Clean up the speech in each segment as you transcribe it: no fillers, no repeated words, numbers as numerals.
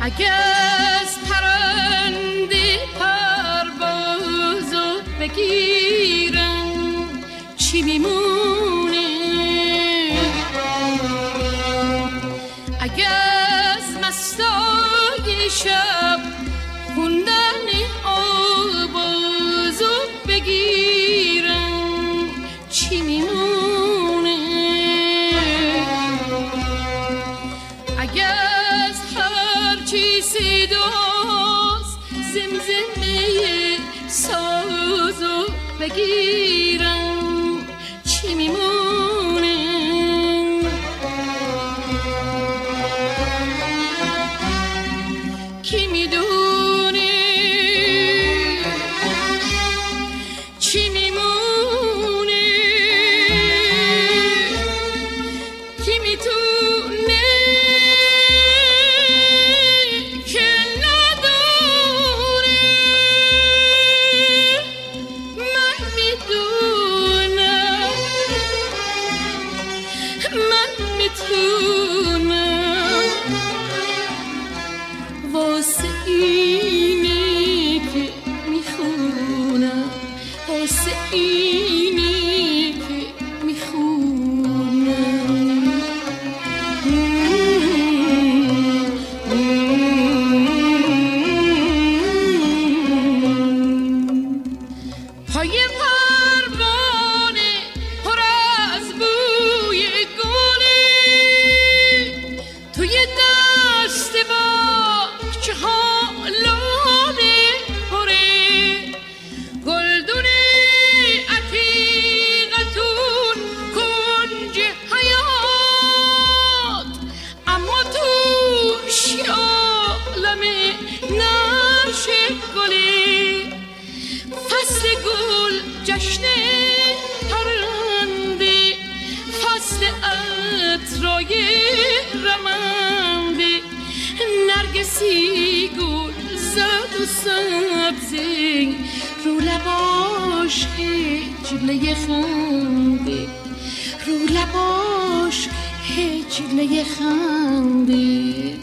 اگه از پرنده پروازو بگیرم چی میمونه؟ اگه از مستای شب خوندن آوازو بگیرم چی میمونه؟ اگه از هر چی صداست زمزمه سازو بگیرم چی میمونه؟ کی میدونه چی میمونه؟ کی میتونه که نداره؟ من میدونم، من میتونم واسه اینی که میخونم، واسه اینی که میخونم. پای پروانه پر از بوی گلی توی دست باغچه ها لاله پره، گلدون عتیقتون کنج حیات، اما توش عالم نقش گلی. فصل گل جشن پرنده، فصل عطرای رمنده، نرگسی گل زرد و سبزه، رو لباش هجله خنده، رو لباش هجله خنده.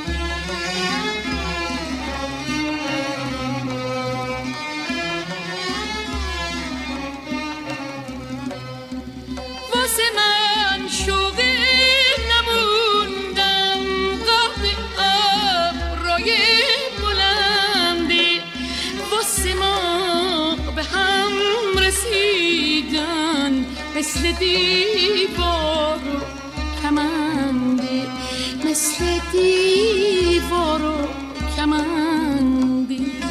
واسه من شوق نموندم قد ابرای بلندی، واسه ما به هم رسیدن مثل دیوار و کمندی، مثل دیوار و کمندی.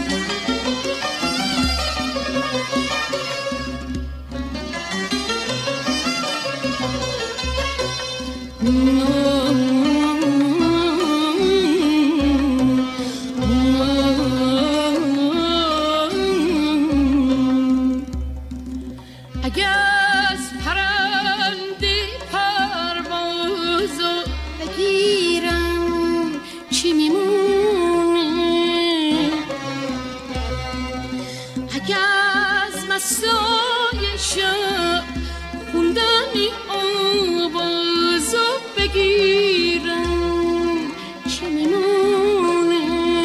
اگه از پرنده پروازو بگیرم چی میمونه؟ اگه از مسای شب خوندن آوازو بگیرم چی میمونه؟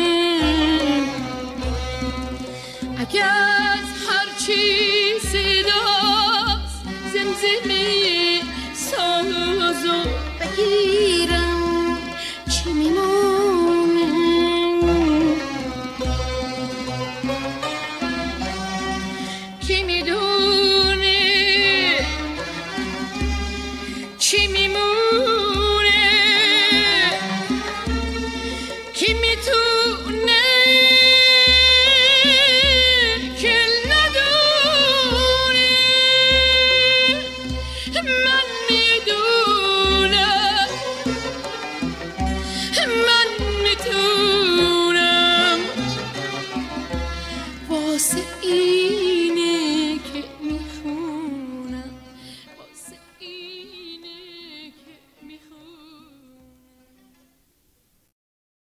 اگه از هر چی صداست زمزمه سازو بگیرم چی میمونه؟ کی میدونه چی میمونه؟ کی میتونه